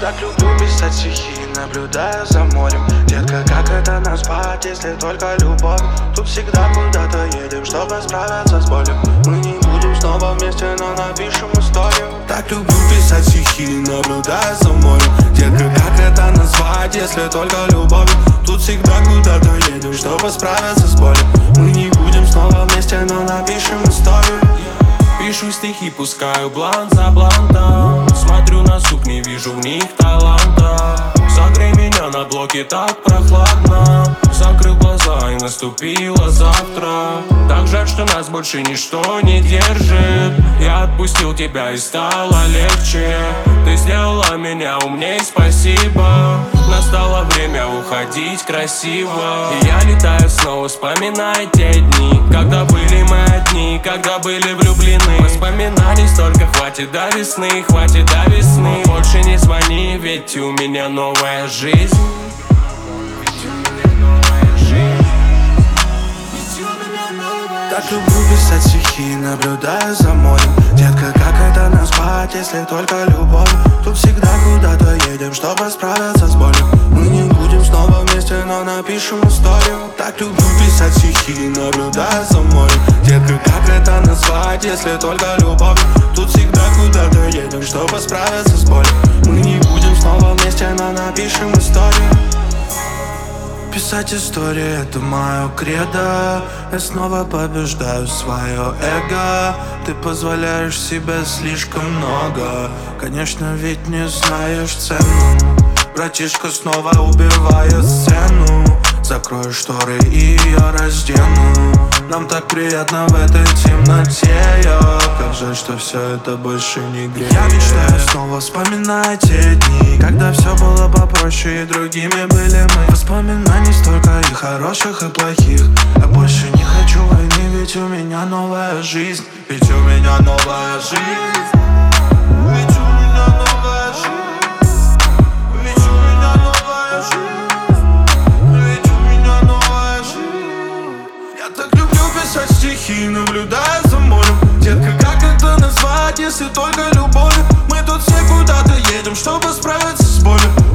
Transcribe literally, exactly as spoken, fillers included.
Так люблю писать стихи, наблюдая за морем. Детка, как это назвать, если только любовь? Тут всегда куда-то едем, чтобы справиться с болью. Мы не будем снова вместе, но напишем историю. Так люблю писать стихи, наблюдая за морем. Детка, как это назвать, если только любовь? Тут всегда куда-то едем, чтобы справиться с болью. Мы не будем снова вместе, но напишем историю. Пишу стихи, пускаю блант за блантом. Смотрю на сук, не вижу в них таланта. Согрей меня на блоке, так прохладно. Закрыл глаза и наступило завтра. Так жаль, что нас больше ничто не держит. Я отпустил тебя и стало легче. Ты сделала меня умней, спасибо. Настало время уходить красиво. И я летаю снова, вспоминая те дни, когда были мы одни, когда были влюблены. Воспоминаний столько, хватит до весны, хватит до весны. Больше не звони, ведь у меня новая жизнь. Так люблю писать стихи, наблюдая за морем. Детка, как это назвать, если только любовь? Тут всегда куда-то едем, чтобы справиться с болью. Мы не будем снова вместе, но напишем историю. Так люблю писать стихи, наблюдая за морем. Детка, как это назвать, если только любовь? Тут всегда куда-то едем, чтобы справиться с болью. Мы не будем снова вместе, но напишем историю. Писать истории — это мое кредо. Я снова побеждаю свое эго. Ты позволяешь себе слишком много. Конечно, ведь не знаешь цену. Братишка снова убивает сцену. Закрою шторы и я раздену. Нам так приятно в этой темноте, я. Как жаль, что все это больше не греет. Я мечтаю снова, вспоминая те дни, когда все было попроще и другими были мы. Воспоминаний столько и хороших, и плохих. Я больше не хочу войны, ведь у меня новая жизнь. Ведь у меня новая жизнь. Ведь у меня новая жизнь. Ведь у меня новая жизнь. Ведь у меня новая жизнь. Я так люблю писать стихи, наблюдая за морем. Детка, как это назвать, если только любовь? Мы тут все куда-то едем, чтобы справиться с болью.